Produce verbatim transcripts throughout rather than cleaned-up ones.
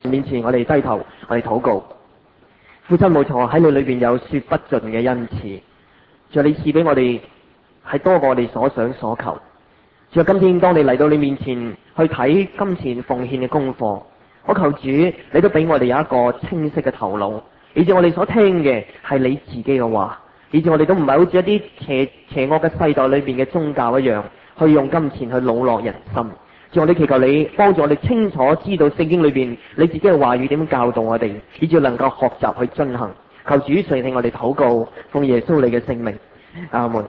面前，我哋低頭，我哋禱告。父親冇錯，喺你裏邊有說不盡嘅恩賜，仲有你賜俾我哋係多過我哋所想所求。仲有今天當你嚟到你面前去睇金錢奉獻嘅功課，我求主你都俾我哋有一個清晰嘅頭腦，以至我哋所聽嘅係你自己嘅話，以至我哋都唔係好似一啲邪邪惡嘅世代裏邊嘅宗教一樣，去用金錢去擄掠人心。仲有我哋祈求你幫助我哋清楚知道聖經裏邊你自己嘅話語點樣教導我哋，以至能夠學習去遵行。求主垂聽我哋禱告，奉耶穌你嘅聖名，阿門。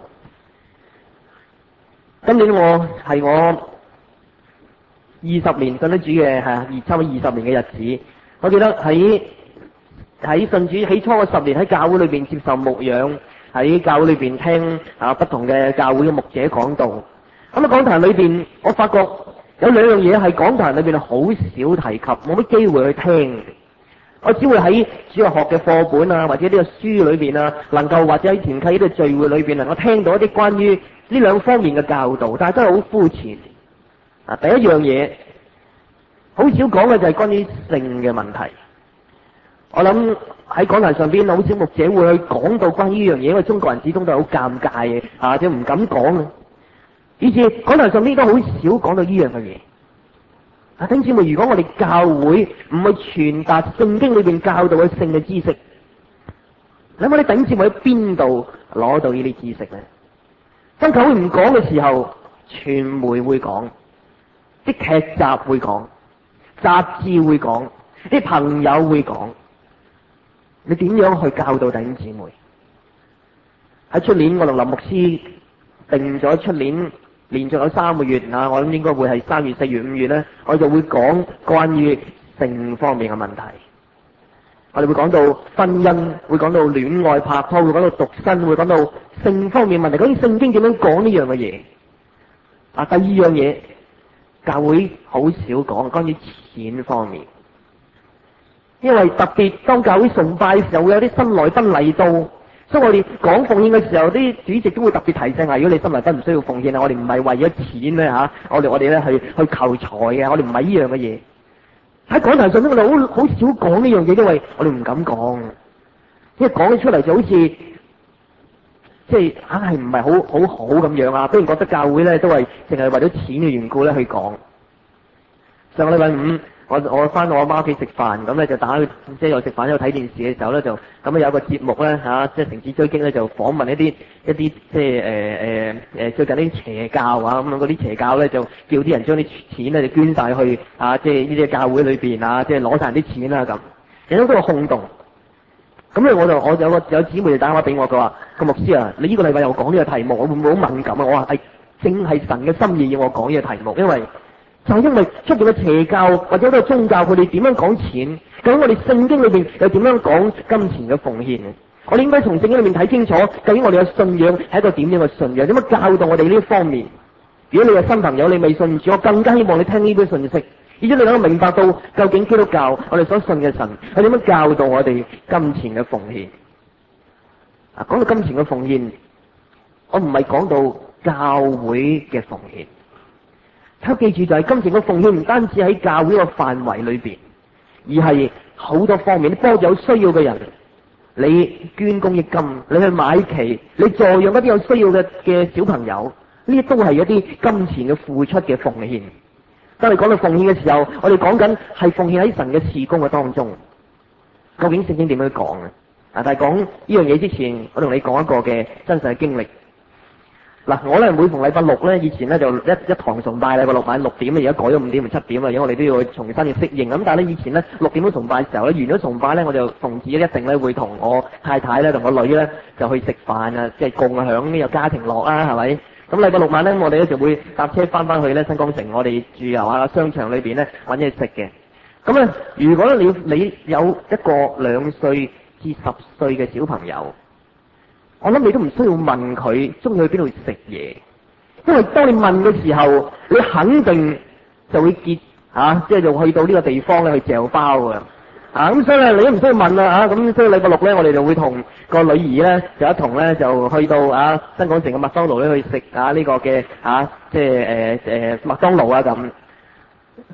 今年我係我二十年信咗主嘅，係啊，差唔多二十年嘅日子。我記得喺喺信主起初嘅十年喺教會裏邊接受牧養，喺教會裏邊聽啊不同嘅教會嘅牧者講道。咁啊講壇裏邊，我發覺有兩樣嘢係講壇裏邊好少提及，冇乜機會去聽。我只會喺主日學嘅課本啊，或者呢個書裏邊啊，能夠或者喺團契呢個聚會裏邊能夠聽到一啲關於呢兩方面嘅教導，但係真係好膚淺。啊，第一樣嘢好少講嘅就係關於性嘅問題。我諗喺講壇上邊，好少牧者會去講到關於呢樣嘢，因為中國人始終都係好尷尬嘅，啊，即係唔敢講嘅。以至講壇上邊都好少講到呢樣嘅嘢。啊，弟兄姊妹，如果我哋教會唔去傳達聖經裏邊教導嘅性嘅知識，諗下你弟兄姊妹喺邊度攞到呢啲知識咧？當教會唔講嘅時候，傳媒會講，啲劇集會講，雜誌會講，啲朋友會講，你點樣去教導弟兄姊妹？喺出年我同林牧師定咗出年連續有三個月啊，我諗應該會係三月、四月、五月咧，我就會講關於性方面嘅問題。我哋會講到婚姻，會講到戀愛拍拖，會講到獨身，會講到性方面問題。究竟聖經點樣講呢樣嘅嘢？啊，第二樣嘢，教會好少講關於錢方面，因為特別當教會崇拜嘅時候，會有啲新來賓嚟到，所以我哋講奉獻嘅時候，啲主席都會特別提醒啊，如果你新來賓唔需要奉獻啊，我哋唔係為咗錢咧吓，我哋我哋咧去去求財嘅，我哋唔係呢樣嘅嘢。喺講壇上邊，我哋好好少講呢樣嘢，因為我哋唔敢講，因為講起出嚟就好似即係硬係唔係好好好咁樣啊，雖然覺得教會咧都係淨係為咗錢嘅緣故咧去講。上個禮拜五，我我翻我阿媽屋企食飯，咁咧就打即係又食飯又睇電視嘅時候咧，就咁啊有個節目咧嚇，即係城市追擊咧就訪問一啲一啲即係誒誒誒最近啲邪教啊，咁樣嗰啲邪教咧就叫啲人將啲錢咧就捐晒去啊，即係呢啲教會裏邊啊，即係攞晒啲錢啦咁，有好多個轟動。咁咧我就我有個有姊妹就打電話俾我，佢話個牧師啊，你呢個禮拜又講呢個題目，我會唔會好敏感啊？我話係正係神嘅心意要我講呢個題目，因為就係因為出邊嘅邪教或者嗰個宗教，佢哋點樣講錢？究竟我哋聖經裏邊又點樣講金錢嘅奉獻？我哋應該從聖經裏面睇清楚，究竟我哋嘅信仰係一個點樣嘅信仰？點樣教導我哋呢一方面？如果你係新朋友，你未信主，我更加希望你聽呢啲信息，而且你能夠明白到究竟基督教我哋所信嘅神係點樣教導我哋金錢嘅奉獻。啊，講到金錢嘅奉獻，我唔係講到教會嘅奉獻。睇記住就係金錢嘅奉獻唔單止喺教會個範圍裏邊，而係好多方面，你幫助有需要嘅人，你捐公益金，你去買旗，你助養一啲有需要嘅嘅小朋友，呢啲都係一啲金錢嘅付出嘅奉獻。當你講到奉獻嘅時候，我哋講緊係奉獻喺神嘅事工嘅當中。究竟聖經點樣講啊？啊，但係講呢樣嘢之前，我同你講一個嘅真實嘅經歷。嗱，我咧每逢禮拜六咧，以前咧就一一堂崇拜禮拜六晚六點，而家改咗五點同七點啦，因為我哋都要重新去適應。咁但係咧以前咧六點鐘崇拜嘅時候咧，完咗崇拜咧，我就奉旨一定咧會同我太太咧同個女咧就去食飯啊，即係共享呢個家庭樂啦，係咪？咁禮拜六晚咧，我哋咧就會搭車翻翻去咧新港城，我哋住遊下商場裏邊咧揾嘢食嘅。咁咧，如果你你有一個兩歲至十歲嘅小朋友，我諗你都唔需要問佢中意去邊度食嘢，因為當你問嘅時候，你肯定就會結啊，即係就去到呢個地方咧去嚼包㗎。啊，咁所以咧你都唔需要問啦啊，咁所以禮拜六咧我哋就會同個女兒咧就一同咧就去到啊新港城嘅麥當勞咧去食啊呢個嘅啊即係誒誒麥當勞啊咁。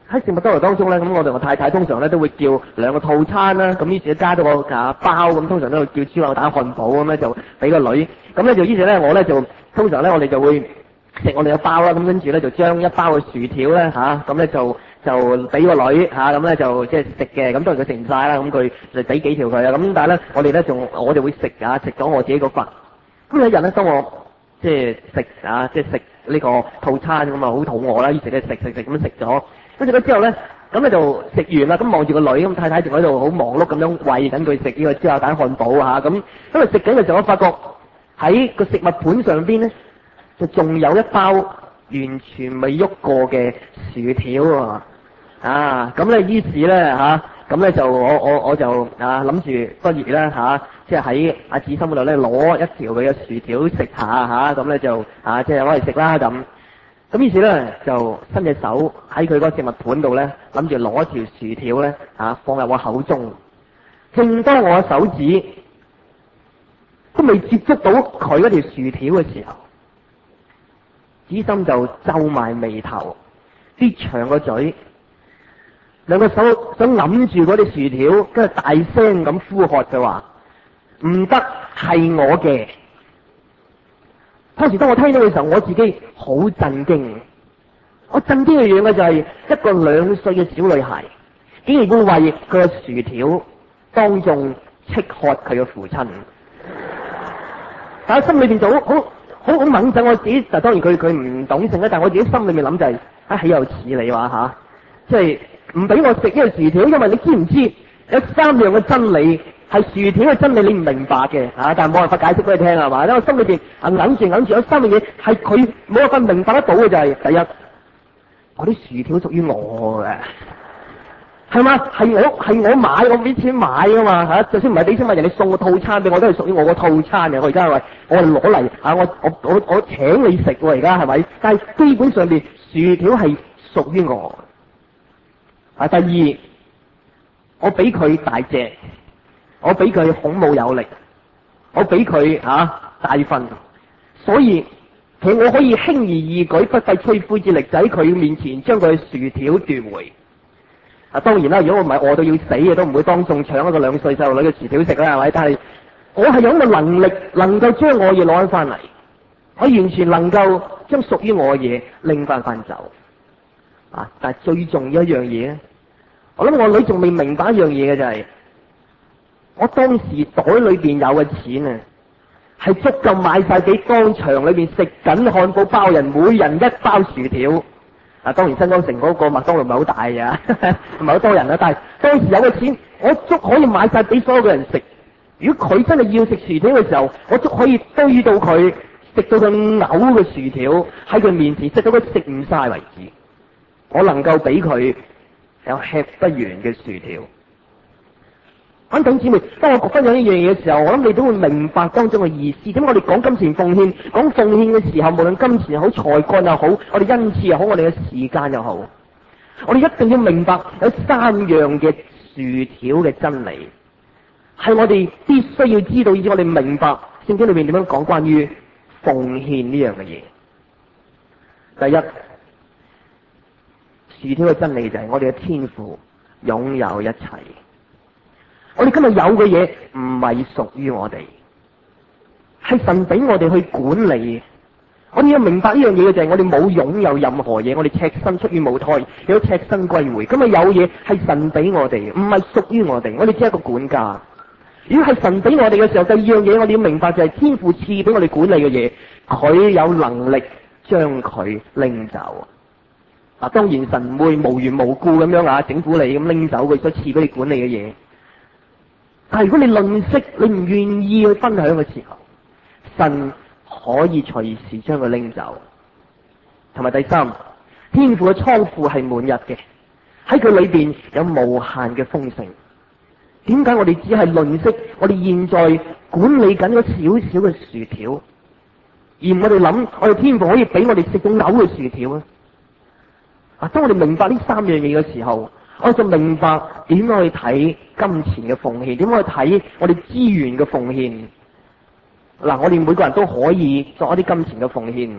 喺食麥當勞當中咧，咁我哋我太太通常咧都會叫兩個套餐啦，咁於是加咗個啊包，咁通常都會叫豬柳蛋漢堡咁咧就俾個女，咁咧就於是咧我咧就通常咧我哋就會食我哋嘅包啦，咁跟住咧就將一包嘅薯條咧吓，咁咧就就俾個女吓，咁咧就即係食嘅，咁當然佢食唔晒啦，咁佢就俾幾條佢啊，咁但係咧我哋咧仲我就會食啊，食咗我自己嗰份。咁有一日咧，當我即係食啊，即係食呢個套餐咁啊，好肚餓啦，於是咧食食食咁食咗，跟住咧之後咧，咁咧就食完啦，咁望住個女，咁太太仲喺度好忙碌咁樣餵緊佢食呢個豬柳蛋漢堡嚇，咁因為食緊嘅時候，我發覺喺個食物盤上邊咧，就仲有一包完全未喐過嘅薯條喎，啊，咁咧於是咧嚇，咁咧就我我我就啊諗住不如咧嚇。即係喺阿子心嗰度咧攞一條佢嘅薯條食下嚇，咁咧就啊即係攞嚟食啦咁。咁於是咧就伸隻手喺佢個食物盤度咧，諗住攞條薯條咧啊放入我口中。正當我手指都未接觸到佢嗰條薯條嘅時候，子心就皺埋眉頭，啲長個嘴，兩個手想揞住嗰啲薯條，跟住大聲咁呼喝佢話：唔得，係我嘅。當時當我聽到嘅時候，我自己好震驚。我震驚嘅樣嘅就係一個兩歲嘅小女孩，竟然會為佢嘅薯條當眾斥喝佢嘅父親。但係心裏邊就好好好好猛震，我自己就當然佢佢唔懂性啦，但係我自己心裏面諗就係、是、啊，豈有此理話吓，即係唔俾我食呢個薯條，因為你知唔知有三樣嘅真理？係薯條嘅真理你唔明白嘅嚇，但係冇辦法解釋俾你聽係嘛？因為我心裏邊啊揞住揞住有三樣嘢係佢冇辦法明白得到嘅就係、是、第一，嗰啲薯條屬於我嘅，係嘛？係我係我買，我俾錢買㗎嘛嚇，就算唔係俾錢買，人哋送個套餐俾我都係屬於我個套餐嘅。我而家係話我係攞嚟嚇，我我我我請你食喎而家係咪？但係基本上邊薯條係屬於我。啊，第二，我俾佢大隻。我俾佢孔武有力，我俾佢吓大份，所以其實我可以輕而易舉、不費吹灰之力，就喺佢面前將佢嘅薯條奪回。啊，當然啦，如果我唔係餓到要死嘅，都唔會當眾搶一個兩歲細路女嘅薯條食啦，係咪？但係我係有咁嘅能力，能夠將我嘅嘢攞翻嚟，我完全能夠將屬於我嘅嘢拎翻翻走。啊！但係最重要一樣嘢咧，我諗我女仲未明白一樣嘢嘅就係、是。我當時袋裏邊有嘅錢啊，係足夠買晒俾當場裏邊食緊漢堡包人每人一包薯條。啊，當然新莊城嗰個麥當勞唔係好大嘅，唔係好多人啦。但係當時有嘅錢，我足可以買晒俾所有嘅人食。如果佢真係要食薯條嘅時候，我足可以堆到佢食到佢嘔嘅薯條喺佢面前，食到佢食唔晒為止。我能夠俾佢有吃不完嘅薯條。弟兄姊妹，當我分享呢樣嘢嘅時候，我諗你都會明白當中嘅意思。點解我哋講金錢奉獻，講奉獻嘅時候，無論金錢又好、才幹又好，我哋恩賜又好，我哋嘅時間又好，我哋一定要明白有三樣嘅薯條嘅真理，係我哋必須要知道，以至我哋明白聖經裏面點樣講關於奉獻呢樣嘅嘢。第一，薯條嘅真理就係我哋嘅天父擁有一切。我哋今日有嘅嘢唔係屬於我哋，係神俾我哋去管理。我哋要明白呢樣嘢嘅就係我哋冇擁有任何嘢，我哋赤身出於母胎，亦都赤身歸回。咁啊有嘢係神俾我哋，唔係屬於我哋。我哋只係一個管家。如果係神俾我哋嘅時候，第二樣嘢我哋要明白就係天父賜俾我哋管理嘅嘢，佢有能力將佢拎走。嗱，當然神唔會無緣無故咁樣啊整蠱你咁拎走佢所賜俾你管理嘅嘢。但係如果你吝嗇，你唔願意去分享嘅時候，神可以隨時將佢拎走。同埋第三，天父嘅倉庫係滿溢嘅，喺佢裏邊有無限嘅豐盛。點解我哋只係吝嗇我哋現在管理緊嗰少少嘅薯條，而我哋諗我哋天父可以俾我哋食到嘔嘅薯條咧？啊，當我哋明白呢三樣嘢嘅時候，我就明白點樣去睇金錢嘅奉獻，點樣去睇我哋資源嘅奉獻。嗱，我哋每個人都可以作一啲金錢嘅奉獻，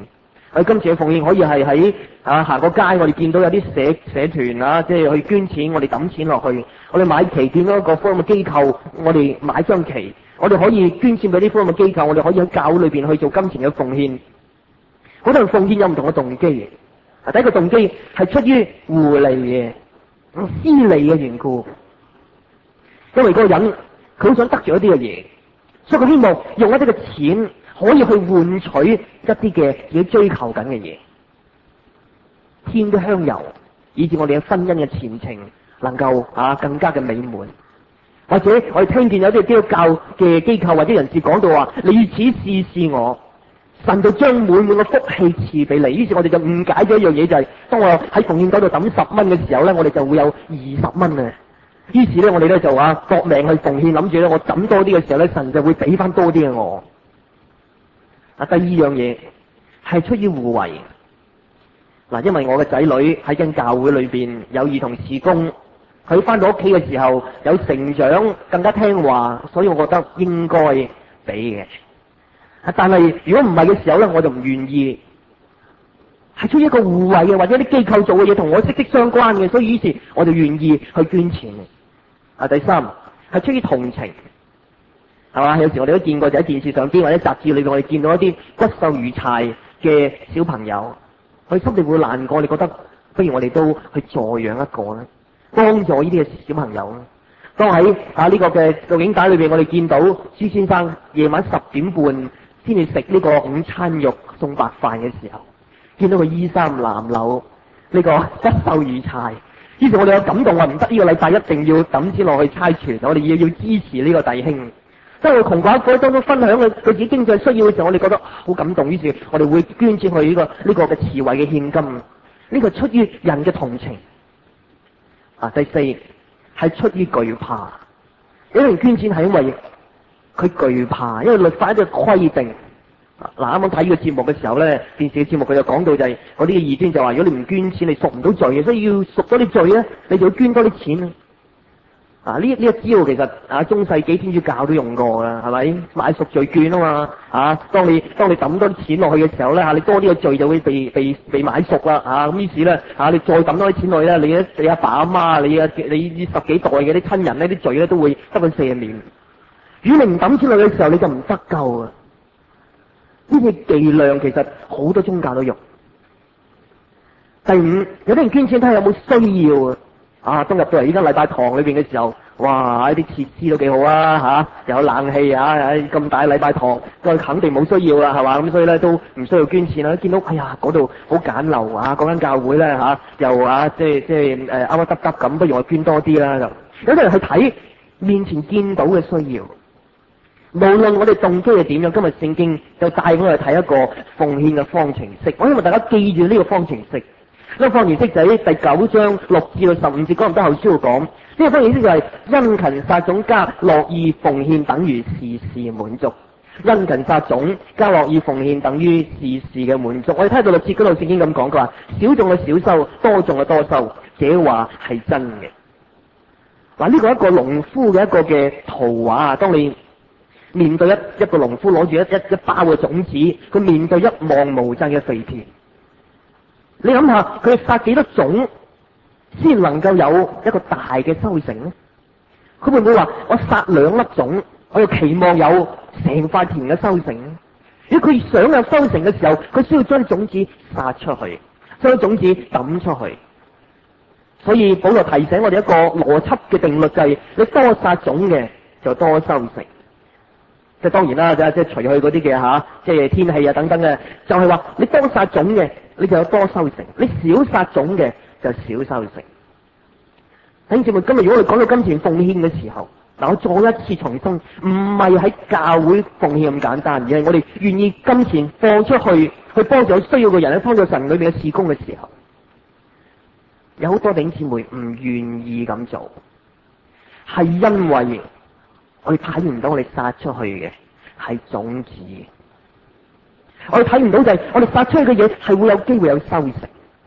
我哋今次嘅奉獻可以係喺啊行個街，我哋見到有啲社社團啊，即係去捐錢，我哋抌錢落去。我哋買旗，見到一個福音嘅機構，我哋買張旗。我哋可以捐錢俾啲福音嘅機構，我哋可以喺教會裏邊去做金錢嘅奉獻。好多人奉獻有唔同嘅動機。第一個動機係出於互利嘅、私利嘅緣故，因為嗰個人佢好想得住一啲嘅嘢，所以佢希望用一啲嘅錢可以去換取一啲嘅自己追求緊嘅嘢，添啲香油，以致我哋嘅婚姻嘅前程能夠啊更加嘅美滿。或者我哋聽見有啲基督教嘅機構或者人士講到話，你以此試試我，神就將滿滿嘅福氣賜俾你。於是我哋就誤解咗一樣嘢，就係、是、當我喺奉獻袋度抌十蚊嘅時候咧，我哋就會有二十蚊啊。於是咧我哋咧就話搏命去奉獻，諗住咧我抌多啲嘅時候咧，神就會俾翻多啲嘅我。啊，第二樣嘢係出於互惠。嗱，因為我嘅仔女喺間教會裏邊有兒童事工。佢翻到屋企嘅時候有成長，更加聽話，所以我覺得應該俾嘅。但係如果唔係嘅時候咧，我就唔願意。係出於一個互惠嘅，或者啲機構做嘅嘢同我息息相關嘅，所以於是我就願意去捐錢。啊，第三係出於同情，係嘛？有時我哋都見過，就喺電視上邊或者雜誌裏邊，我哋見到一啲骨瘦如柴嘅小朋友，佢心裏會難過，你覺得不如我哋都去助養一個咧？幫助呢啲嘅小朋友。當喺啊呢個嘅錄影帶裏邊，我哋見到朱先生夜晚十點半先至食呢個午餐肉送白飯嘅時候，見到佢衣衫襤褸，呢個骨瘦如柴。於是我哋有感動話唔得，呢個禮拜一定要抌錢落去差傳，我哋要要支持呢個弟兄。即係窮寡婦當中分享佢佢自己經濟需要嘅時候，我哋覺得好感動。於是我哋會捐錢去呢個呢個嘅慈惠嘅獻金。呢個出於人嘅同情。啊，第四係出於懼怕。有人捐錢係因為佢懼怕，因為律法一個規定。嗱，啱啱睇呢個節目嘅時候咧，電視嘅節目佢就講到就係嗰啲嘅異端就話，如果你唔捐錢，你贖唔到罪嘅，所以要贖多啲罪咧，你就要捐多啲錢。啊，呢呢一招其實啊中世紀天主教都用過噶，係咪？買贖罪券啊嘛，啊，當你當你抌多啲錢落去嘅時候咧，吓、啊、你多啲嘅罪就會被被被買贖啦，啊，咁於是咧，吓、啊、你再抌多啲錢落去咧，你你阿爸阿媽，你啊你十幾代嘅啲親人呢啲罪咧都會得到赦免。如果你唔抌錢落去嘅時候，你就唔得救啊！呢啲伎倆其實好多宗教都用。第五，有啲人捐錢睇下有冇需要啊。啊！當入到嚟依間禮拜堂裏邊嘅時候，哇！啲設施都幾好啊，吓、啊、又有冷氣啊，咁大禮拜堂，佢肯定冇需要啦，係嘛？咁所以咧都唔需要捐錢啦。見到哎呀嗰度好簡陋啊，嗰間教會咧吓、啊、又啊即係即係誒凹凹凸凸咁，不如我捐多啲啦就。有啲人去睇面前見到嘅需要，無論我哋動機係點樣，今日聖經就帶我哋睇一個奉獻嘅方程式。我希望大家記住呢個方程式。呢個方程式就喺第九章六至到十五節哥林多後書度講，呢個方程式就係殷勤撒種加樂意奉獻等於事事滿足。殷勤撒種加樂意奉獻等於事事嘅滿足。我哋睇到六節嗰度聖經咁講，佢話少種嘅少收，多種嘅多收，這話係真嘅。嗱，呢個一個農夫嘅一個嘅圖畫啊，當你面對一一個農夫攞住一一一包嘅種子，佢面對一望無際嘅肥田。你諗下，佢撒幾多種先能夠有一個大嘅收成咧？佢會唔會話我撒兩粒種，我又期望有成塊田嘅收成咧？如果佢想有收成嘅時候，佢需要將種子撒出去，將種子抌出去。所以保羅提醒我哋一個邏輯嘅定律就係、是：你多撒種嘅就多收成。即係當然啦，即係即係除去嗰啲嘅吓，即係天氣啊等等嘅，就係、是、話你多撒種嘅。你就有多收成，你少撒種嘅就少收成。弟兄姊妹，今日如果我哋講到金錢奉獻嘅時候，嗱，我再一次重申，唔係喺教會奉獻咁簡單，而係我哋願意金錢放出去，去幫助有需要嘅人，去幫助神裏面嘅事工嘅時候，有好多弟兄姊妹唔願意咁做，係因為我哋睇唔到我哋撒出去嘅係種子。我哋睇唔到就係我哋發出去嘅嘢係會有機會有收成。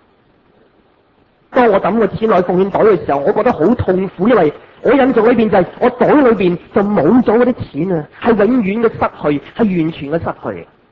當我抌個錢落去奉獻袋嘅時候，我覺得好痛苦，因為我印象裏邊就係我袋裏邊就冇咗嗰啲錢啊，係永遠嘅失去，係完全嘅失去。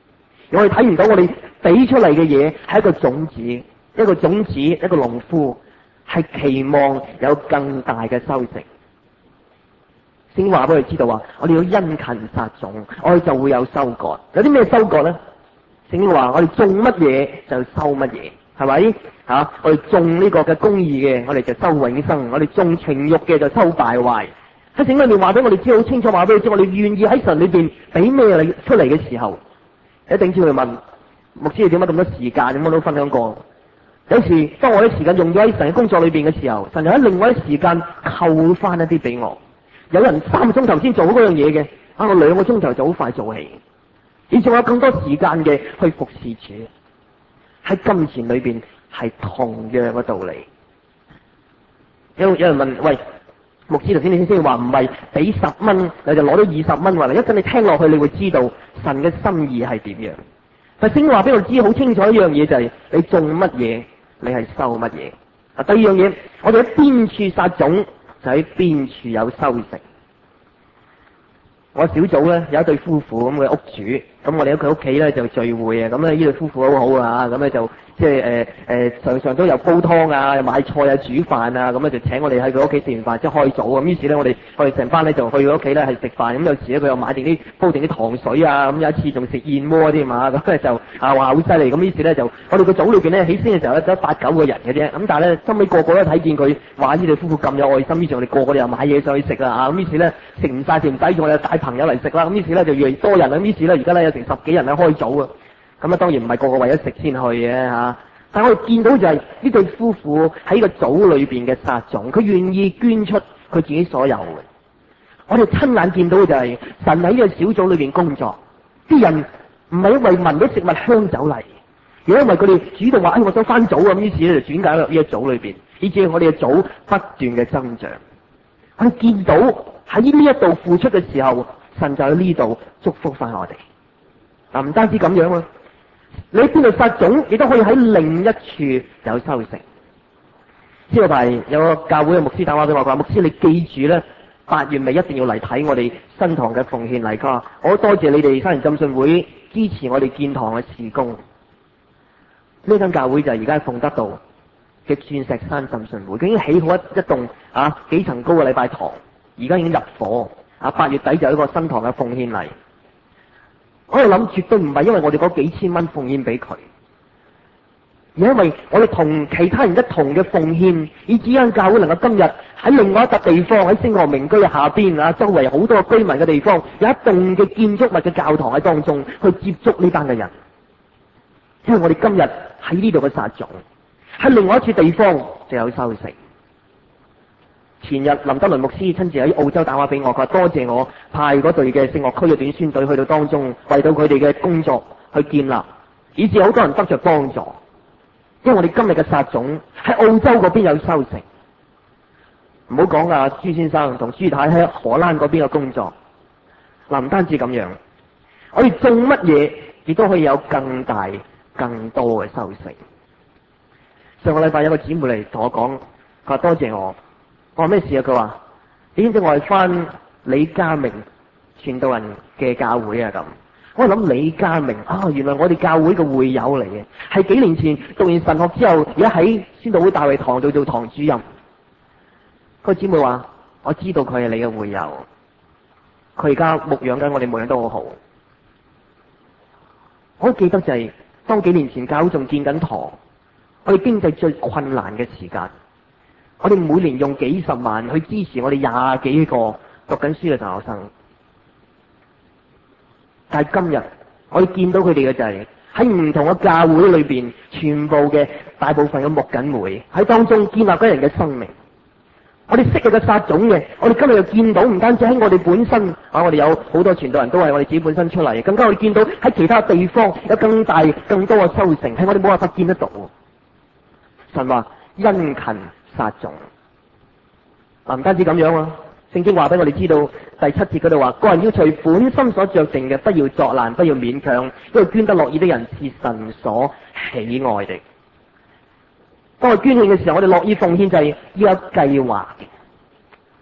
我哋睇唔到我哋俾出嚟嘅嘢係一個種子，一個種子，一個農夫係期望有更大嘅收成。先話俾佢知道話，我哋要殷勤撒種，我哋就會有收割。有啲咩收割咧？聖經話我哋種乜嘢就收乜嘢，係咪？吓、啊，我哋種呢個嘅公義嘅，我哋就收永生；我哋種情欲嘅就收敗壞。喺聖經裏面話俾我哋知好清楚，話俾佢知，我哋願意喺神裏邊俾咩嚟出嚟嘅時候，一定知佢問牧師你點解咁多時間？咁我都分享過。有時當我啲時間用咗喺神嘅工作裏邊嘅時候，神就喺另外一時間扣翻一啲俾我。有人三個鐘頭先做好嗰樣嘢嘅，啊我兩個鐘頭就好快做起，你仲有更多時間嘅去服侍主。喺金錢裏邊係同樣嘅道理。有有人問，喂，牧師頭先你先話唔係俾十蚊你就攞到二十蚊，話一陣你聽落去你會知道神嘅心意係點樣。但聖經話俾我知好清楚一樣嘢就係、是、你種乜嘢你係收乜嘢。啊，第二樣嘢，我哋喺邊處撒種就喺邊處有收成。我小組咧有一對夫婦咁嘅屋主，咁我哋喺佢屋企咧就聚會啊，咁咧呢對夫婦好好啊，咁咧就即係誒誒常常都有煲湯啊、又買菜啊、煮飯啊，咁咧就請我哋喺佢屋企食完飯即係開組咁。於是咧我哋我哋成班咧就去佢屋企咧係食飯，咁有時咧佢又買定啲煲定啲糖水啊，咁有一次仲食燕窩添嘛，咁咧就啊話好犀利，咁於是咧就我哋個組裏邊咧起先嘅時候咧得八九個人嘅啫，咁但係咧收尾個個都睇見佢話呢對夫婦咁有愛心，於是我哋個個都又買嘢上去食啦啊，咁於是咧食唔晒食唔使，仲我哋帶朋友嚟食啦，咁於是咧就越嚟越多人啦，咁於是咧而家咧有成十幾人咧開組啊，咁啊當然唔係個個為咗食先去嘅嚇。但我哋見到就係呢對夫婦喺個組裏邊嘅撒種，佢願意捐出佢自己所有嘅。我哋親眼見到嘅就係神喺呢個小組裏邊工作，啲人唔係因為聞到食物香走嚟，而係因為佢哋主動話：哎，我想翻組啊！咁於是咧就轉介入呢個組裏邊，以至我哋嘅組不斷嘅增長。我哋見到喺呢一度付出嘅時候，神就喺呢度祝福翻我哋。嗱，唔單止咁樣啊！你喺邊度撒種，亦都可以喺另一處有收成。呢個排有個教會嘅牧師打電話俾我，話牧師你記住咧，八月尾一定要嚟睇我哋新堂嘅奉獻禮。佢話我多謝你哋沙田浸信會支持我哋建堂嘅事工。呢間教會就係而家喺鳳德道嘅鑽石山浸信會，佢已經起好一一棟啊幾層高嘅禮拜堂，而家已經入伙啊，八月底就有一個新堂嘅奉獻禮。我哋諗絕對唔係因為我哋嗰幾千蚊奉獻俾佢，而因為我哋同其他人一同嘅奉獻，以至間教會能夠今日喺另外一笪地方喺星河名居下邊啊，周圍好多居民嘅地方，有一棟嘅建築物嘅教堂喺當中去接觸呢班嘅人。因為我哋今日喺呢度嘅撒種，喺另外一處地方就有收成。前日林德倫牧師親自喺澳洲打電話俾我，佢話多謝我派嗰隊嘅聖樂區嘅短宣隊去到當中，為到佢哋嘅工作去建立，以至好多人得着幫助。因為我哋今日嘅撒種喺澳洲嗰邊有收成，唔好講啊朱先生同朱太喺荷蘭嗰邊嘅工作。嗱，唔單止咁樣，我哋種乜嘢亦都可以有更大更多嘅收成。上個禮拜有個姊妹嚟同我講，佢話多謝我。我話咩事啊？佢話你知唔知我係翻李家明傳道人嘅教會啊？咁我諗李家明啊，原來我哋教會嘅會友嚟嘅，係幾年前讀完神學之後，而家喺宣道會大衛堂度做堂主任。個姊妹話我知道佢係你嘅會友，佢而家牧養緊我哋，牧養得好好。我記得就係、是、當幾年前教會仲建緊堂，我哋經濟最困難嘅時間。我哋每年用幾十萬去支持我哋廿幾個讀緊書嘅大學生，但係今日我哋見到佢哋嘅就係喺唔同嘅教會裏邊，全部嘅大部分嘅牧緊會喺當中建立緊人嘅生命。我哋昔日嘅撒種嘅，我哋今日又見到唔單止喺我哋本身啊，我哋有好多傳道人都係我哋自己本身出嚟，更加我哋見到喺其他地方有更大更多嘅收成，係我哋冇辦法見得到。神話殷勤撒種，嗱，唔單止咁樣啊！聖經話俾我哋知道，第七節嗰度話，個人要隨本心所酌定嘅，不要作難，不要勉強，因為捐得樂意的人是神所喜愛的。當我捐獻嘅時候，我哋樂意奉獻就係要有計劃嘅。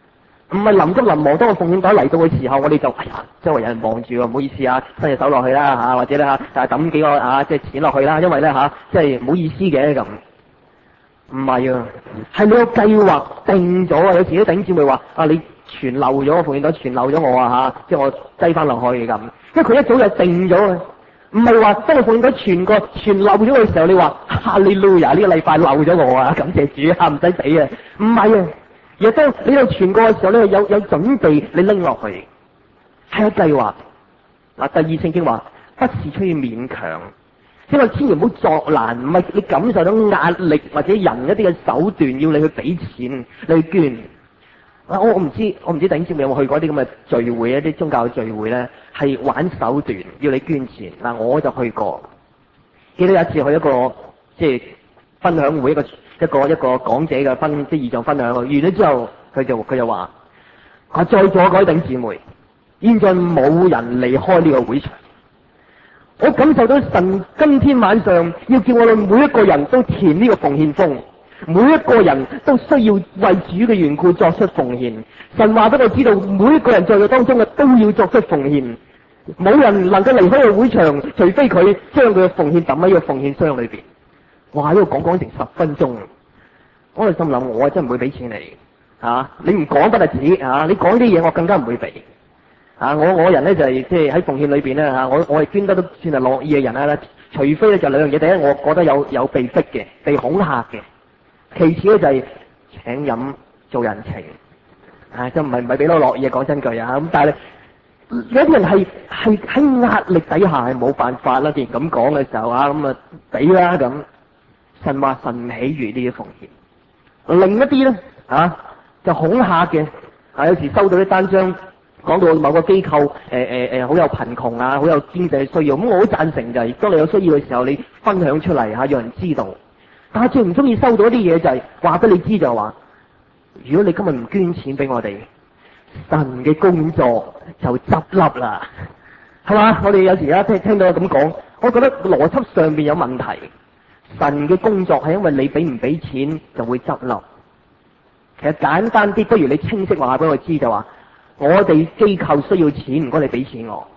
唔係臨急臨忙，當個奉獻袋嚟到嘅時候，我哋就哎呀，周圍有人望住喎，唔好意思啊，伸隻手落去啦嚇，或者咧嚇，但係抌幾個啊即係錢落去啦，因為咧嚇，即係唔好意思嘅咁。唔係啊，係你個計劃定咗啊！有時啲弟兄姊妹話啊，你傳漏咗個奉獻袋，傳漏咗我啊嚇，即係我擠翻落去咁。因為佢一早就定咗嘅，唔係話當個奉獻袋傳過傳漏咗嘅時候，你話哈利路亞呢個禮拜漏咗我啊，感謝主啊，唔使死啊！唔係啊，而係當你度傳過嘅時候咧，有有準備，你拎落去係有計劃。嗱，第二聖經話不是出於勉強。因為千祈唔好作難，唔係你感受到壓力或者人一啲嘅手段要你去俾錢，你去捐。啊，我我唔知，我唔知弟兄姊妹有冇去過啲咁嘅聚會，一啲宗教聚會咧，係玩手段要你捐錢。嗱，我就去過，記得有一次去一個即係分享會，一個一個一個講者嘅分即係異象分享，完咗之後佢就佢就話：啊，在座各位弟兄姊妹，現在冇人離開呢個會場。我感受到神今天晚上要叫我哋每一個人都填呢個奉獻封，每一個人都需要為主嘅緣故作出奉獻。神話俾我知道，每一個人在佢當中嘅都要作出奉獻，冇人能夠離開個會場，除非佢將佢嘅奉獻抌喺個奉獻箱裏邊。哇！呢度講講成十分鐘，我喺心諗，我真唔會俾錢你，吓、啊、你唔講不特止，吓、啊、你講啲嘢我更加唔會俾。啊！我我人咧就係即係喺奉獻裏邊咧嚇，我我係捐得都算係樂意嘅人啦。除非咧就兩樣嘢，第一我覺得有有被逼嘅、被恐嚇嘅；其次咧就係請飲做人情，啊，就唔係唔係俾到樂意嘅。講真句啊，咁但係有啲人係係喺壓力底下係冇辦法啦。既然咁講嘅時候啊，咁啊俾啦咁。神話神唔喜悅呢啲奉獻，另一啲咧啊就恐嚇嘅啊，有時收到啲單張。講到某個機構誒誒誒好有貧窮啊，好有經濟需要，咁我好贊成就係、是、當你有需要嘅時候，你分享出嚟嚇，讓人知道。但係最唔中意收到一啲嘢就係話俾你知就係話，如果你今日唔捐錢俾我哋，神嘅工作就執笠啦，係嘛？我哋有時而家聽聽到咁講，我覺得邏輯上邊有問題。神嘅工作係因為你俾唔俾錢就會執笠。其實簡單啲，不如你清晰話俾我知就話。我哋機構需要錢，唔該你俾錢我。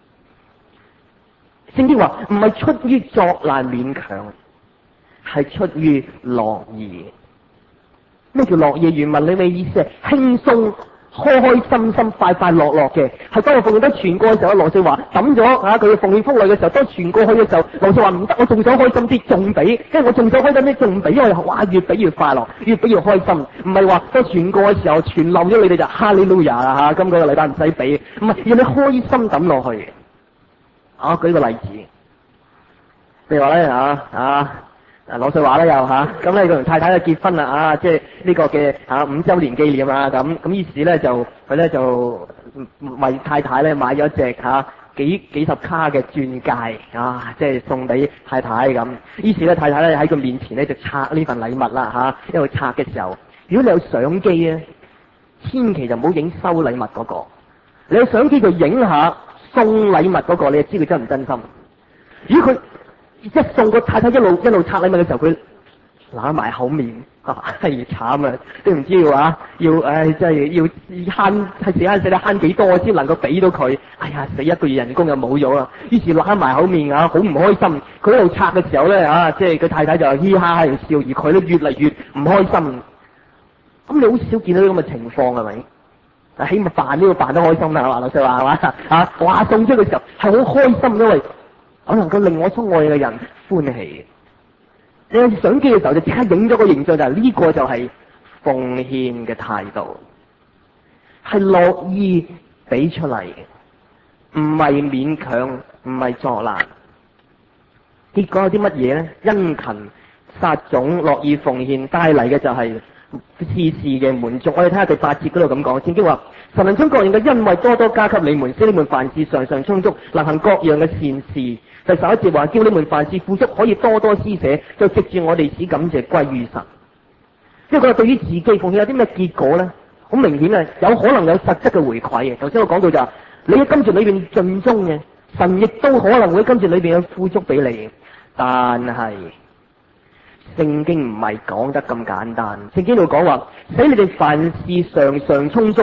聖經話唔係出於作難勉強，係出於樂意。咩叫樂意？原文裏面意思係輕鬆、開開心心、快快樂樂嘅。係當我奉獻得傳過嘅時候，羅瑞話抌咗啊佢嘅奉獻福利嘅時候，當傳過去嘅時候，羅瑞話唔得，我仲想開心啲，仲俾，因為我仲想開心啲，仲俾，因為哇越俾越快樂，越俾越開心。唔係話當傳過嘅時候傳漏咗你哋就哈利路亞啦吓，今個禮拜唔使俾，唔係要你開心抌落去。啊，舉個例子，譬如話咧啊啊。嗱，羅瑞話咧又吓，咁咧佢同太太就結婚啦啊，即係呢個嘅啊五周年紀念啊咁，咁於是咧就佢咧就為太太咧買咗隻吓幾幾十卡嘅鑽戒啊，即係送俾太太咁。於是咧太太咧喺佢面前咧就拆呢份禮物啦吓，因為拆嘅時候，如果你有相機咧，千祈就唔好影收禮物嗰個，你有相機就影下送禮物嗰個，你就知佢真唔真心。如果佢一送個太太一路一路拆禮物嘅時候，佢揦埋口面，啊，係慘啊！都唔知話要，唉，真係要慳，係死慳死得慳幾多先能夠俾到佢？哎呀，死一個月人工又冇咗啦！於是揦埋口面啊，好唔開心。佢一路拆嘅時候咧，啊，即係佢太太就嘻哈喺度笑，而佢咧越嚟越唔開心。咁你好少見到啲咁嘅情況係咪？啊，起碼扮呢個扮得開心啦，係嘛？老實話係嘛？啊，話送出嘅時候係好開心，因為我能夠令我所愛嘅人歡喜。你有相機嘅時候就即刻影咗個形象，就係呢個就係奉獻嘅態度，係樂意俾出嚟嘅，唔係勉強，唔係作難。結果有啲乜嘢咧？殷勤撒種，樂意奉獻，帶嚟嘅就係事事嘅滿足。我哋睇下第八節嗰度咁講，聖經話神能將各樣嘅恩惠多多加給你們，使你們凡事常常充足，能行各樣嘅善事。第十一節話叫你們凡事富足，可以多多施捨，就藉住我哋使感謝歸於神。因為佢話對於自己奉獻有啲咩結果咧？好明顯啊，有可能有實質嘅回饋嘅。頭先我講到就係你喺金錢裏邊盡忠嘅，神亦都可能會喺金錢裏邊有富足俾你。但係聖經唔係講得咁簡單，聖經度講話使你哋凡事常常充足，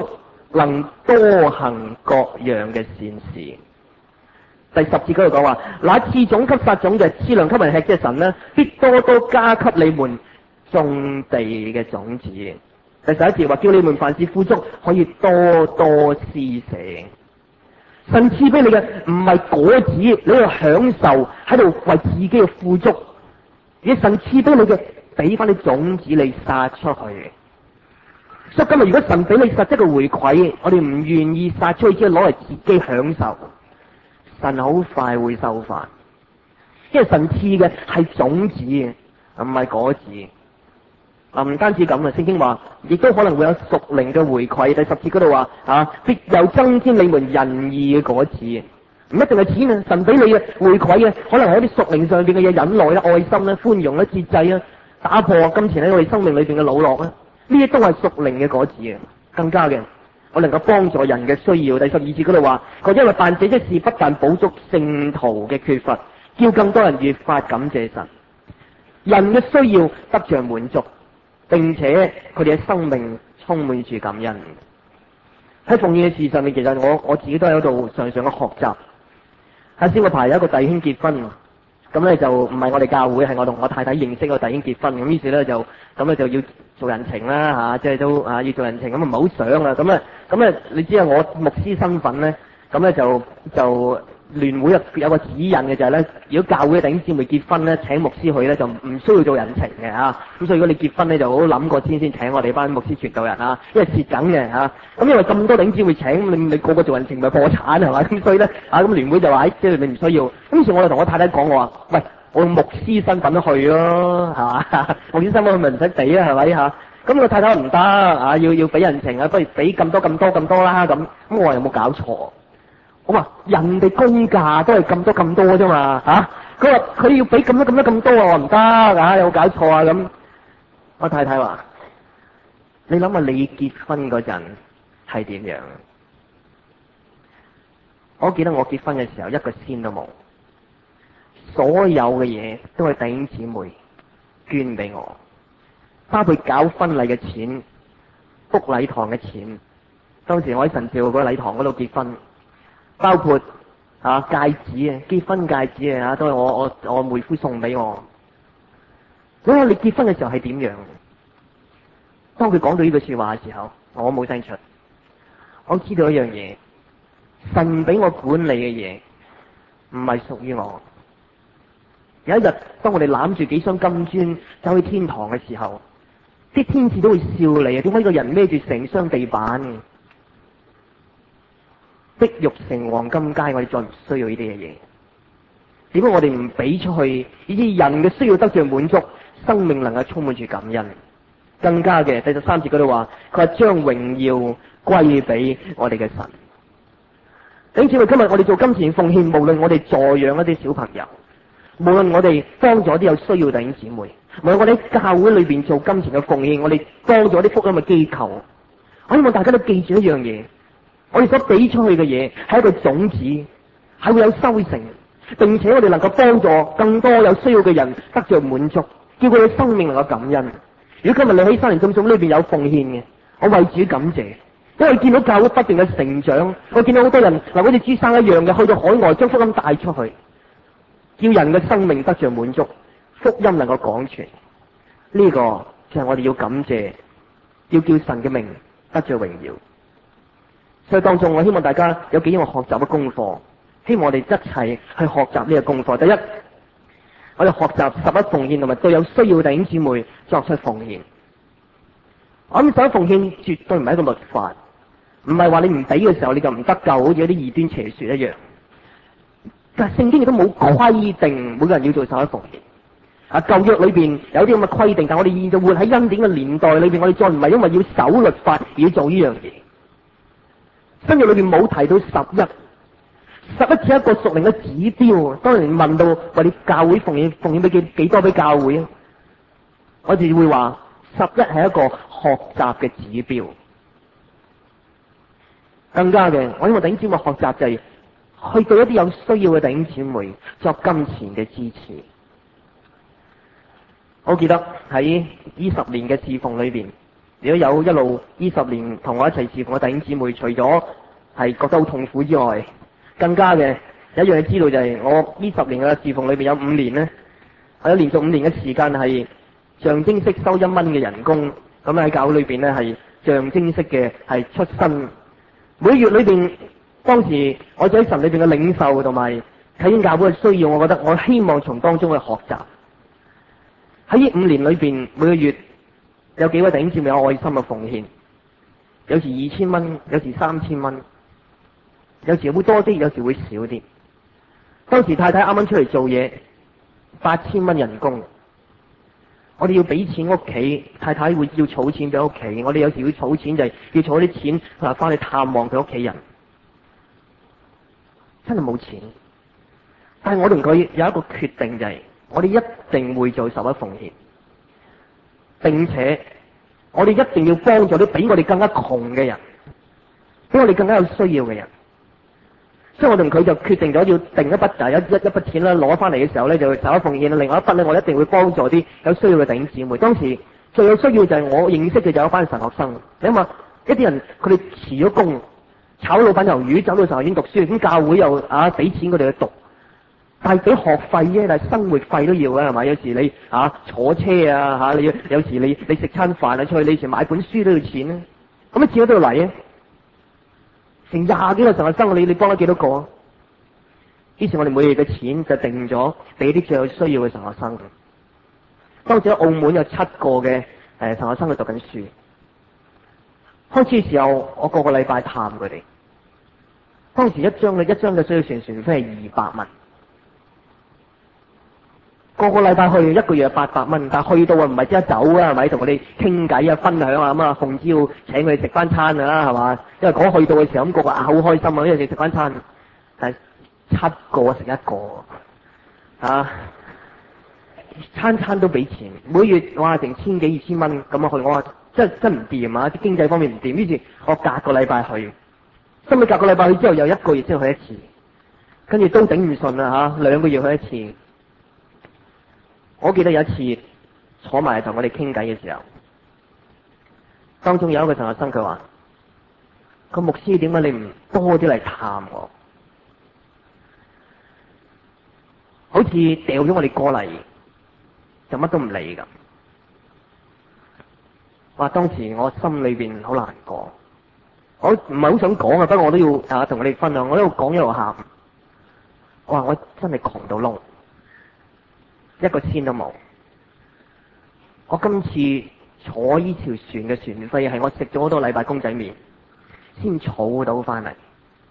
能多行各樣嘅善事。第十節嗰度講話，那賜種給撒種嘅，賜糧給人吃嘅神呢，必多多加給你們種地嘅種子。第十一節話，叫你們凡事富足，可以多多施捨。神賜俾你嘅唔係果子，你喺度享受，喺度為自己嘅富足。而神賜俾你嘅，俾翻啲種子你撒出去。所以今日如果神俾你實質嘅回饋，我哋唔願意撒出去，只係攞嚟自己享受，神好快會收返。因為神賜嘅係種子，唔係果子。嗱，唔單止咁啊，聖經話，亦都可能會有屬靈嘅回饋。第十節嗰度話，啊，必又增添你們仁義嘅果子。唔一定係錢啊，神俾你嘅回饋啊，可能係一啲屬靈上邊嘅嘢，忍耐啦、愛心啦、寬容啦、節制啊，打破金錢喺我哋生命裏邊嘅惱樂啊，呢啲都係屬靈嘅果子啊。更加嘅，我能夠幫助人嘅需要。第十二節嗰度話，佢因為辦這些事，不但補足聖徒嘅缺乏，叫更多人越發感謝神，人嘅需要得着滿足。並且佢哋嘅生命充滿住感恩。喺奉獻嘅事上面，其實我我自己都喺度常常嘅學習。喺先個排有一個弟兄結婚，咁咧就唔係我哋教會，係我同我太太認識個弟兄結婚，咁於是咧就咁咧就要做人情啦吓，即係都啊要做人情，咁啊唔係好想啊，咁啊咁啊你知啊，我牧師身份咧，咁咧就就。聯會有個指引嘅就係咧，如果教會嘅弟兄姊妹結婚咧，請牧師去咧就唔需要做人情嘅嚇。咁所以如果你結婚咧，就好諗過先先請我哋班牧師傳道人啊，因為蝕緊嘅嚇。咁因為咁多弟兄姊妹請，你你個個做人情咪破產係嘛？咁所以咧啊咁聯會就話即係你唔需要。咁於是我就同我太太講，我話喂，我用牧師身份去咯係嘛？牧師身份去咪唔使俾啊係咪嚇？咁我太太唔得啊，要要俾人情啊，不如俾咁多咁多咁多啦咁。咁我話有冇搞錯？我話人哋公價都係咁多咁多啫嘛嚇，佢話佢要俾咁多咁多咁多，我話唔得啊，有冇搞錯啊咁？我太太話：你諗下你結婚嗰陣係點樣？我記得我結婚嘅時候一個仙都冇，所有嘅嘢都係弟兄姊妹捐俾我，包括搞婚禮嘅錢、book禮堂嘅錢。當時我喺神召嗰個禮堂嗰度結婚。包括啊戒指啊，結婚戒指啊，都係我我我妹夫送俾我。咁啊，你結婚嘅時候係點樣？當佢講到呢句說話嘅時候，我冇聲出。我知道一樣嘢，神俾我管理嘅嘢唔係屬於我。有一日，當我哋攬住幾箱金磚走去天堂嘅時候，啲天使都會笑你啊！點解呢個人孭住成箱地板？碧玉成黃金街，我哋再唔需要呢啲嘅嘢。點解我哋唔俾出去？以致人嘅需要得着滿足，生命能夠充滿住感恩。更加嘅第十三節嗰度話，佢話將榮耀歸俾我哋嘅神。因此，今日我哋做金錢奉獻，無論我哋助養一啲小朋友，無論我哋幫助啲有需要弟兄姊妹，無論我哋喺教會裏邊做金錢嘅奉獻，我哋幫助啲福音嘅機構，我希望大家都記住一樣嘢。我哋所俾出去嘅嘢係一個種子，係會有收成，並且我哋能夠幫助更多有需要嘅人得着滿足，叫佢哋生命能夠感恩。如果今日你喺山林種種呢邊有奉獻嘅，我為主感謝，因為見到教會不斷嘅成長，我見到好多人嗱，好似朱生一樣嘅去到海外將福音帶出去，叫人嘅生命得着滿足，福音能夠廣傳。呢、這個就係我哋要感謝，要叫神嘅名得着榮耀。所以當中，我希望大家有幾樣學習嘅功課，希望我哋一齊去學習呢個功課。第一，我哋學習十一奉獻，同埋對有需要嘅弟兄姊妹作出奉獻。我諗十一奉獻絕對唔係一個律法，唔係話你唔俾嘅時候你就唔得救，好似有啲異端邪說一樣。但係聖經亦都冇規定每個人要做十一奉獻。啊，舊約裏邊有啲咁嘅規定，但我哋現在活喺恩典嘅年代裏邊，我哋再唔係因為要守律法而要做呢樣嘢。新約裏邊冇提到十一，十一只係一個屬靈嘅指標。當人問到話你教會奉獻奉獻俾幾幾多俾教會啊？我哋會話十一係一個學習嘅指標。更加嘅，我希望弟兄姊妹學習就係去對一啲有需要嘅弟兄姊妹作金錢嘅支持。我記得喺呢十年嘅侍奉裏邊， 如果有一路呢十年同我一齊侍奉嘅弟兄姊妹，除咗係覺得好痛苦之外，更加嘅有一樣嘢知道就係、是、我呢十年嘅侍奉裏邊有五年咧，我有連續五年嘅時間係象徵式收一蚊嘅人工，咁喺教會裏邊咧係象徵式嘅係出薪。每月裏邊，當時我喺神裏邊嘅領受同埋睇見教會嘅需要，我覺得我希望從當中去學習。喺呢五年裏邊，每個月有幾位弟兄姊妹有愛心嘅奉獻，有時二千蚊，有時三千蚊，有時會多啲，有時會少啲。當時太太啱啱出嚟做嘢，八千蚊人工，我哋要俾錢屋企，太太會要儲錢俾屋企，我哋有時要儲錢就係要儲啲錢啊，翻去探望佢屋企人，真係冇錢。但係我同佢有一個決定就係、是，我哋一定會做十一奉獻，並且我哋一定要幫助啲比我哋更加窮嘅人，比我哋更加有需要嘅人。所以我同佢就決定咗要定一筆就係一一一筆錢啦，攞翻嚟嘅時候咧就十一奉獻，另外一筆咧我一定會幫助啲有需要嘅弟兄姊妹。當時最有需要就係我認識嘅就有一班神學生，你諗下一啲人佢哋辭咗工，炒老闆魷魚，走到神學院讀書，咁教會又啊俾錢佢哋去讀。但係俾學費啫，但係生活費都要嘅係咪？有時你啊坐車啊吓，你有時你你食餐飯啊出去，你以前買本書都要錢咧，咁一次都要嚟啊！成廿幾個神學生，你你幫咗幾多個？於是我哋每月嘅錢就定咗俾啲最有需要嘅神學生。當時喺澳門有七個嘅誒神學生去讀緊書。開始嘅時候，我個個禮拜探佢哋。當時一張嘅一張嘅需要船船費係二百蚊。個個禮拜去一個月八百蚊，但係去到啊唔係即刻走啊，係咪？同我哋傾偈啊、分享啊咁啊，奉召請佢哋食翻餐啊，係嘛？因為嗰去到嘅時候，咁個個啊好開心啊，因為食翻餐，但係七個食一個啊，餐餐都俾錢，每月哇成千幾二千蚊咁啊去，我話真真唔掂啊！啲經濟方面唔掂，於是我隔個禮拜去，收尾隔個禮拜去之後又一個月先去一次，跟住都頂唔順啊嚇，兩個月去一次。我記得有一次坐埋同我哋傾偈嘅時候，當中有一個神學生佢話：個牧師點解你唔多啲嚟探我？好似掉咗我哋過嚟，就乜都唔理咁。話當時我心裏邊好難過，我唔係好想講啊，不過我都要啊同我哋分享。我一路講一路喊，我話我真係窮到窿。一個錢都冇，我今次坐呢條船嘅船費係我食咗好多禮拜公仔麵先儲到翻嚟。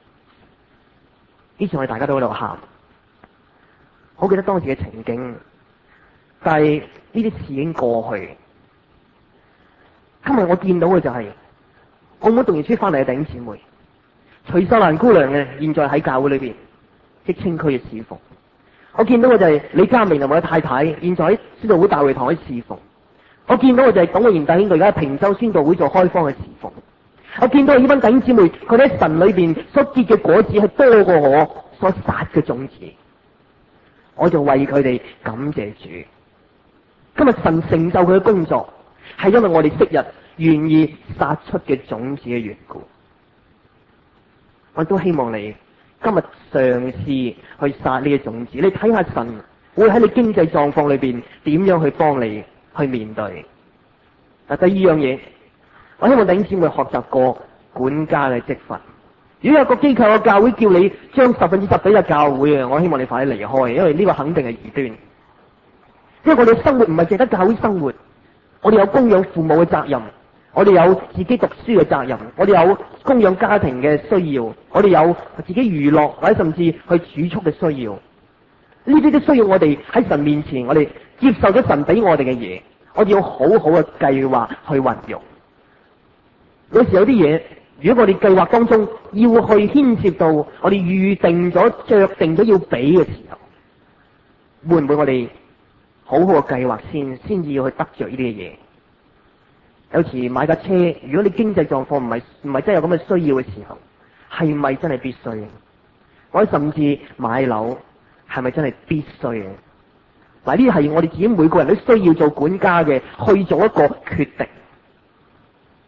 呢次我哋大家都喺度喊，好記得當時嘅情景，但係呢啲事已經過去。今日我見到嘅就係、是、澳門動員出翻嚟嘅弟兄姊妹，徐秀蘭姑娘嘅現在喺教會裏邊即青區嘅侍奉。我見到嘅就係李家明同埋佢太太，現在喺宣道會大會堂喺侍奉。我見到嘅就係董偉賢弟兄，佢而家喺平洲宣道會做開荒嘅侍奉。我見到呢班弟兄姊妹，佢哋喺神裏邊所結嘅果子係多過我所撒嘅種子，我就為佢哋感謝主。今日神成就佢嘅工作，係因為我哋昔日願意撒出嘅種子嘅緣故。我都希望你今日嘗試去撒呢啲種子，你睇下神會喺你經濟狀況裏邊點樣去幫你去面對。嗱，第二樣嘢，我希望弟兄姊妹學習過管家嘅職分。如果有個機構嘅教會叫你將十分之十俾個教會啊，我希望你快啲離開，因為呢個肯定係異端。因為我哋生活唔係淨得教會生活，我哋有供養父母嘅責任。我哋有自己讀書嘅責任，我哋有供養家庭嘅需要，我哋有自己娛樂或者甚至去儲蓄嘅需要。呢啲都需要我哋喺神面前，我哋接受咗神俾我哋嘅嘢，我哋要好好嘅計劃去運用。有時有啲嘢，如果我哋計劃當中要去牽涉到我哋預定咗、着定咗要俾嘅時候，會唔會我哋好好嘅計劃先，先至要去得着呢啲嘅嘢？有時買架車，如果你經濟狀況唔係唔係真係有咁嘅需要嘅時候，係咪真係必須？或者甚至買樓，係咪真係必須嘅？嗱，呢啲係我哋自己每個人都需要做管家嘅，去做一個決定。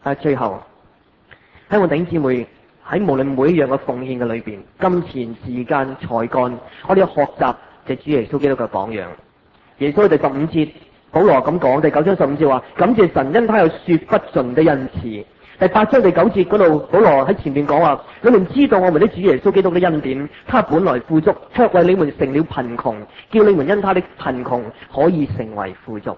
啊，最後希望弟兄姊妹喺無論每一樣嘅奉獻嘅裏邊，金錢、時間、才幹，我哋要學習就主耶穌基督嘅榜樣。耶穌第十五節，保羅咁講，第九章十五節話：感謝神，因他有說不盡的恩慈。第八章第九節嗰度，保羅喺前面講話：你們知道我們的主耶穌基督的恩典，他本來富足，卻為你們成了貧窮，叫你們因他的貧窮可以成為富足。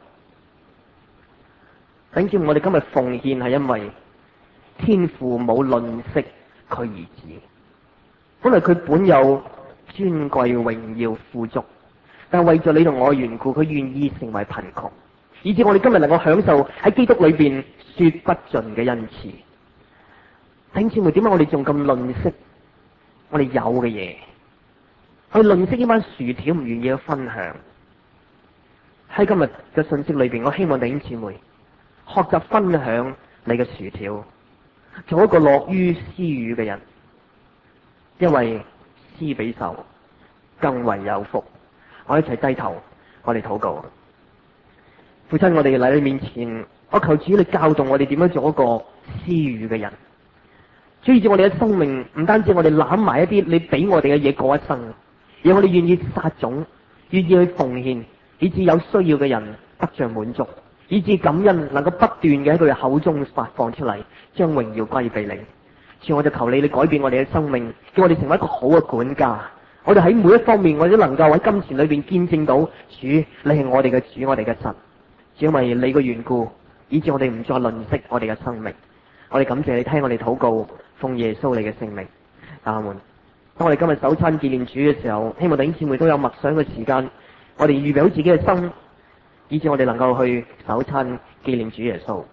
等住我哋今日奉獻係因為天父冇吝嗇佢兒子，本來佢本有尊貴榮耀富足，但係為咗你同我嘅緣故，佢願意成為貧窮，以致我哋今日能夠享受喺基督裏邊說不盡嘅恩賜。弟兄姊妹，點解我哋仲咁吝嗇我哋有嘅嘢？去吝嗇呢班薯條，唔願意去分享。喺今日嘅信息裏邊，我希望弟兄姊妹學習分享你嘅薯條，做一個樂於施予嘅人，因為施比受更為有福。我一齊低頭，我哋禱告。父親，我哋嚟你面前，我求主你教導我哋點樣做一個施予嘅人。所以，我哋嘅生命唔單止我哋攬埋一啲你俾我哋嘅嘢過一生，而我哋願意撒種，願意去奉獻，以致有需要嘅人得着滿足，以致感恩能夠不斷嘅喺佢嘅口中發放出嚟，將榮耀歸俾你。所以我就求你，你改變我哋嘅生命，叫我哋成為一個好嘅管家。我哋喺每一方面，我哋都能夠喺金錢裏邊見證到主，你係我哋嘅主，我哋嘅神。只因為你嘅緣故，以致我哋唔再吝嗇我哋嘅生命。我哋感謝你聽我哋禱告，奉耶穌你嘅聖名，阿門。當我哋今日守餐紀念主嘅時候，希望弟兄姊妹都有默想嘅時間，我哋預備好自己嘅心，以致我哋能夠去守餐紀念主耶穌。